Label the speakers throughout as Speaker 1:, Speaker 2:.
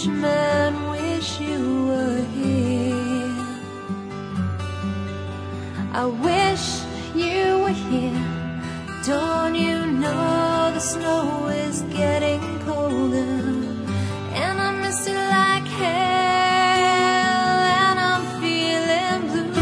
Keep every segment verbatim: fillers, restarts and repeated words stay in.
Speaker 1: countryman, wish you were here. I wish you were here. Don't you know the snow is getting colder, and I miss you like hell, and I'm feeling blue.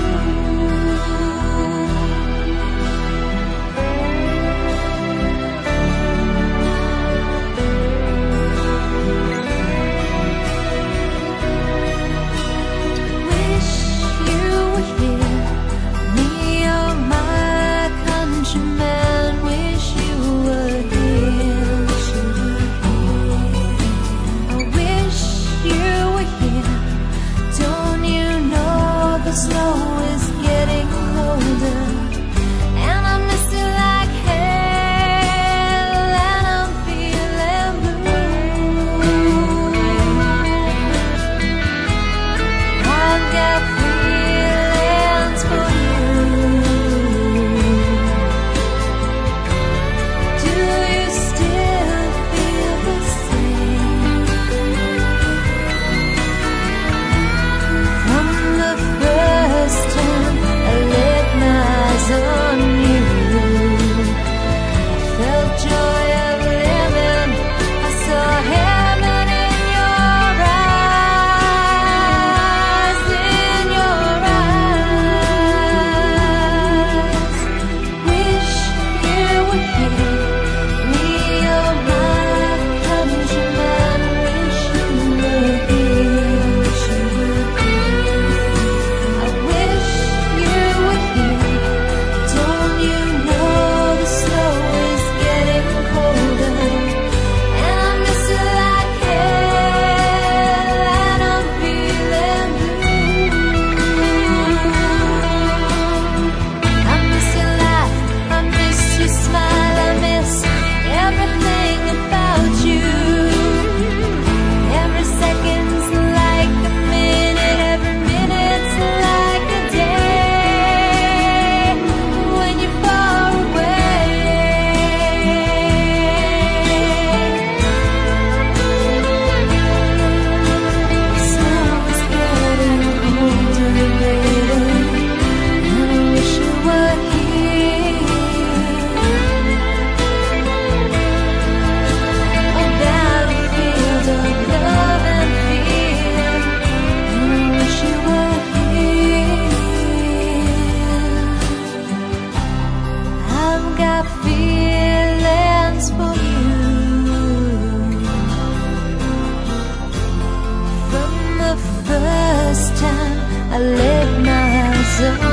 Speaker 1: Wish you were here, me or my countryman. Wish you were here. I wish you were here. Don't you know the snow is getting colder, and I miss you like hell, and I'm feeling blue. I've got feelings for you. Do you still feel the same? From the first time I laid my eyes on you, I felt joy of living. I saw heaven in your eyes, in your eyes. Wish you were here, me or my countryman. Wish you were here. Wish you were here. I wish you were here. Don't you know the snow is getting colder, and I miss you like hell, and I'm feeling blue. I miss your laugh, I miss your smile, I miss everything about you. Every second's like a minute, every minute's like a day when you're far away. Snow is getting colder, baby, and I wish you were here. A battlefield of love and fear, and I wish you were here. I've got feelings for you. From the first time I laid my eyes on